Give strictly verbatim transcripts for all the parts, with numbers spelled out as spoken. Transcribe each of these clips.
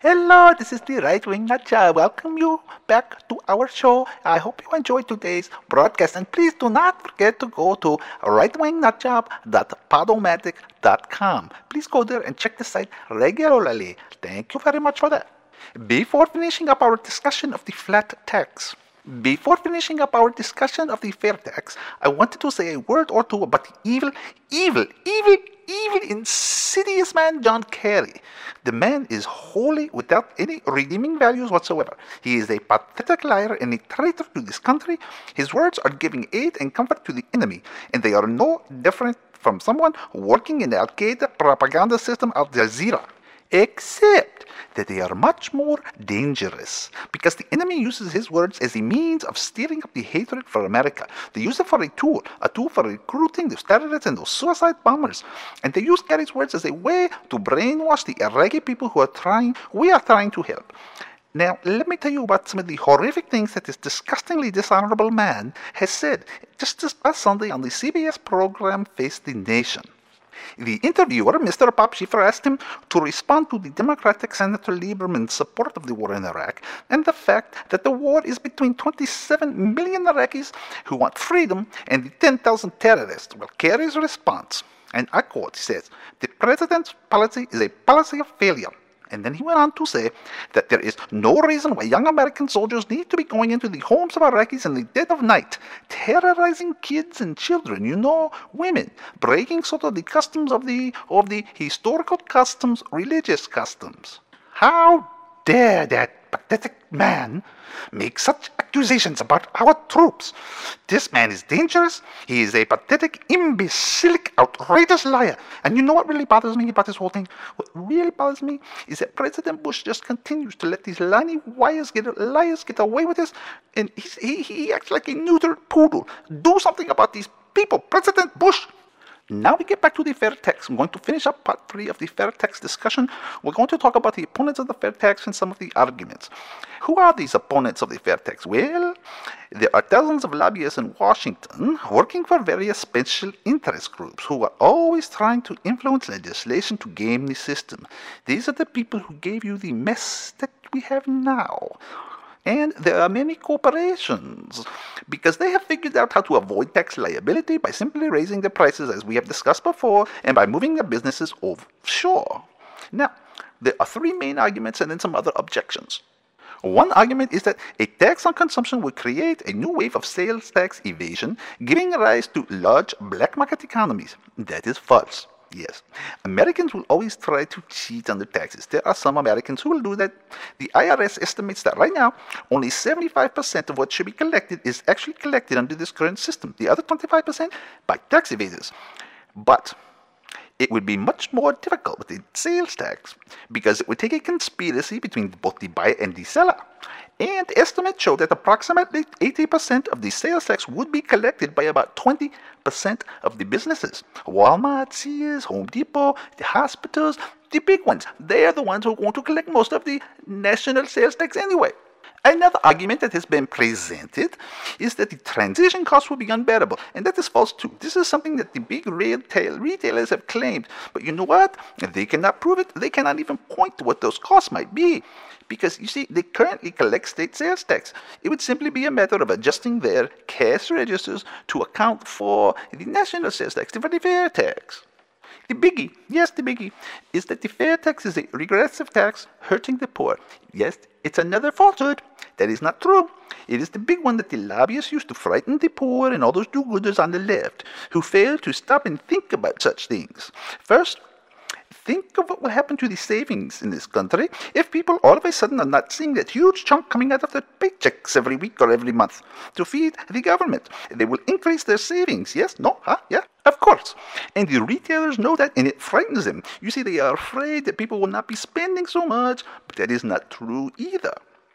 Hello, this is the Right Wing Nutjob. Welcome you back to our show. I hope you enjoyed today's broadcast, and please do not forget to go to right wing nutjob dot podomatic dot com. Please go there and check the site regularly. Thank you very much for that. Before finishing up our discussion of the flat tax, before finishing up our discussion of the fair tax, I wanted to say a word or two about the evil, evil, evil, evil, insidious man John Kerry. The man is wholly without any redeeming values whatsoever. He is a pathetic liar and a traitor to this country. His words are giving aid and comfort to the enemy, and they are no different from someone working in the Al-Qaeda propaganda system Al Jazeera. Except that they are much more dangerous, because the enemy uses his words as a means of stirring up the hatred for America. They use it for a tool, a tool for recruiting those terrorists and those suicide bombers. And they use Kerry's words as a way to brainwash the Iraqi people who are trying, we are trying to help. Now, let me tell you about some of the horrific things that this disgustingly dishonorable man has said just this past Sunday on the C B S program Face the Nation. The interviewer, Mister Bob Schieffer, asked him to respond to the Democratic Senator Lieberman's support of the war in Iraq and the fact that the war is between twenty-seven million Iraqis who want freedom and the ten thousand terrorists. Well, Kerry's response, and I quote, he says, "The president's policy is a policy of failure." And then he went on to say that there is no reason why young American soldiers need to be going into the homes of Iraqis in the dead of night, terrorizing kids and children, you know, women, breaking sort of the customs of the of the historical customs, religious customs. How dare that pathetic man make such accusations about our troops? This man is dangerous. He is a pathetic, imbecilic, outrageous liar. And you know what really bothers me about this whole thing? What really bothers me is that President Bush just continues to let these lying liars get, liars get away with this, and he's, he, he acts like a neutered poodle. Do something about these people, President Bush. Now we get back to the fair tax. I'm going to finish up part three of the fair tax discussion. We're going to talk about the opponents of the fair tax and some of the arguments. Who are these opponents of the fair tax? Well, there are dozens of lobbyists in Washington working for various special interest groups who are always trying to influence legislation to game the system. These are the people who gave you the mess that we have now. And there are many corporations, because they have figured out how to avoid tax liability by simply raising their prices, as we have discussed before, and by moving their businesses offshore. Now, there are three main arguments and then some other objections. One argument is that a tax on consumption would create a new wave of sales tax evasion, giving rise to large black market economies. That is false. Yes, Americans will always try to cheat on their taxes. There are some Americans who will do that. The I R S estimates that right now, only seventy-five percent of what should be collected is actually collected under this current system. The other twenty-five percent by tax evaders. But it would be much more difficult with the sales tax, because it would take a conspiracy between both the buyer and the seller. And estimates show that approximately eighty percent of the sales tax would be collected by about twenty percent of the businesses. Walmart, Sears, Home Depot, the hospitals, the big ones. They are the ones who are going to collect most of the national sales tax anyway. Another argument that has been presented is that the transition costs will be unbearable, and that is false too. This is something that the big retail retailers have claimed, but you know what? They cannot prove it. They cannot even point to what those costs might be, because you see, they currently collect state sales tax. It would simply be a matter of adjusting their cash registers to account for the national sales tax, for the fair tax. The biggie, yes, the biggie, is that the fair tax is a regressive tax hurting the poor. Yes, it's another falsehood. That is not true. It is the big one that the lobbyists use to frighten the poor and all those do-gooders on the left who fail to stop and think about such things. First, think of what will happen to the savings in this country if people all of a sudden are not seeing that huge chunk coming out of their paychecks every week or every month to feed the government. They will increase their savings. Yes? No? Huh? Yeah? Of course. And the retailers know that, and it frightens them. You see, they are afraid that people will not be spending so much, but that is not true either.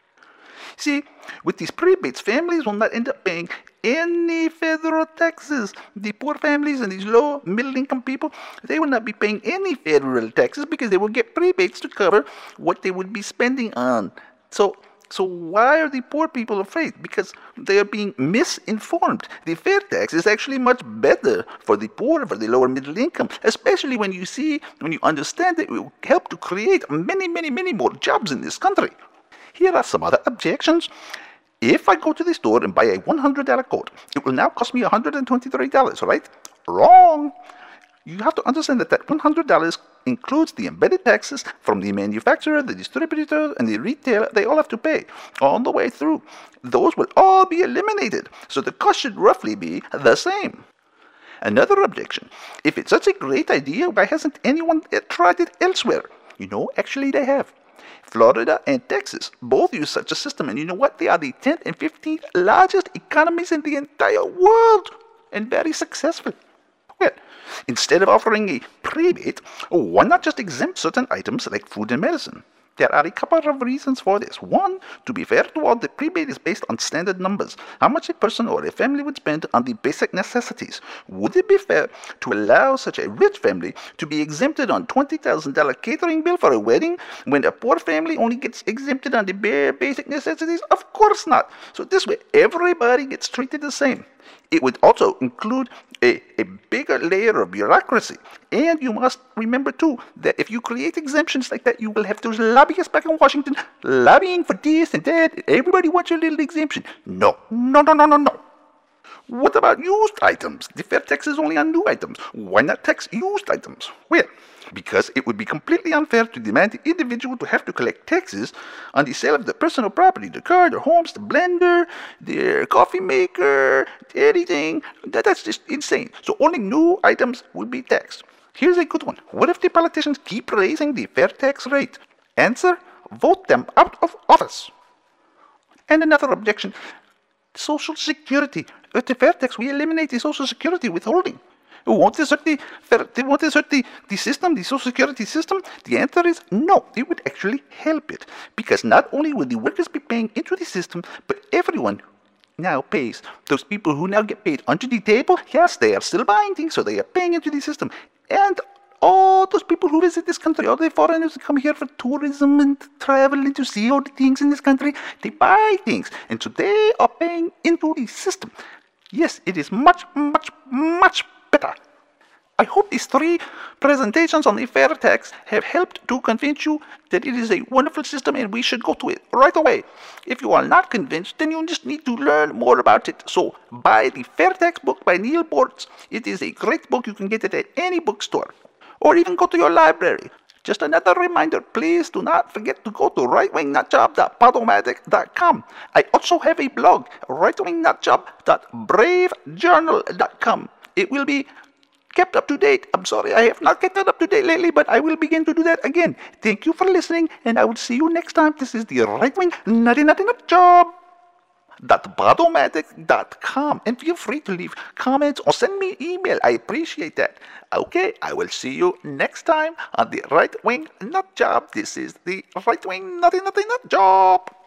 See, with these prebates, families will not end up paying any federal taxes. The poor families and these low middle income people, they will not be paying any federal taxes because they will get prebates to cover what they would be spending on. So So why are the poor people afraid? Because they are being misinformed. The fair tax is actually much better for the poor, for the lower middle income, especially when you see, when you understand that it will help to create many, many, many more jobs in this country. Here are some other objections. If I go to the store and buy a one hundred dollar coat, it will now cost me one hundred twenty-three dollars, right? Wrong. You have to understand that that one hundred dollars includes the embedded taxes from the manufacturer, the distributor, and the retailer. They all have to pay all the way through. Those will all be eliminated, so the cost should roughly be the same. Another objection. If it's such a great idea, why hasn't anyone tried it elsewhere? You know, actually they have. Florida and Texas both use such a system, and you know what? They are the tenth and fifteenth largest economies in the entire world, and very successful. Well, instead of offering a rebate, why not just exempt certain items like food and medicine? There are a couple of reasons for this. One, to be fair to all, the rebate is based on standard numbers. How much a person or a family would spend on the basic necessities. Would it be fair to allow such a rich family to be exempted on twenty thousand dollars catering bill for a wedding when a poor family only gets exempted on the bare basic necessities? Of course not. So this way, everybody gets treated the same. It would also include a, a bigger layer of bureaucracy. And you must remember, too, that if you create exemptions like that, you will have those lobbyists back in Washington lobbying for this and that. Everybody wants your little exemption. No, no, no, no, no, no. What about used items? The fair tax is only on new items. Why not tax used items? Well, because it would be completely unfair to demand the individual to have to collect taxes on the sale of their personal property, the car, their homes, the blender, their coffee maker, anything. That, that's just insane. So only new items will be taxed. Here's a good one. What if the politicians keep raising the fair tax rate? Answer, vote them out of office. And another objection, Social Security. With the fair tax, we eliminate the Social Security withholding. Won't this hurt the, won't this hurt the, the system, the Social Security system? The answer is no. It would actually help it. Because not only will the workers be paying into the system, but everyone now pays. Those people who now get paid under the table, yes, they are still buying things, so they are paying into the system. And all those people who visit this country, all the foreigners who come here for tourism and travel and to see all the things in this country, they buy things. And so they are paying into the system. Yes, it is much, much, much better. I hope these three presentations on the fair tax have helped to convince you that it is a wonderful system and we should go to it right away. If you are not convinced, then you just need to learn more about it. So buy the Fair Tax book by Neal Boortz. It is a great book. You can get it at any bookstore. Or even go to your library. Just another reminder, please do not forget to go to right wing nut job dot podomatic dot com. I also have a blog, right wing nut job dot brave journal dot com. It will be kept up to date. I'm sorry, I have not kept it up to date lately, but I will begin to do that again. Thank you for listening, and I will see you next time. This is the Right Wing Nutty Nutty Nut Job. Podomatic dot com, and feel free to leave comments or send me an email. I appreciate that. Okay, I will see you next time on the Right Wing Nut Job. This is the Right Wing Nutty Nutty Nut Job.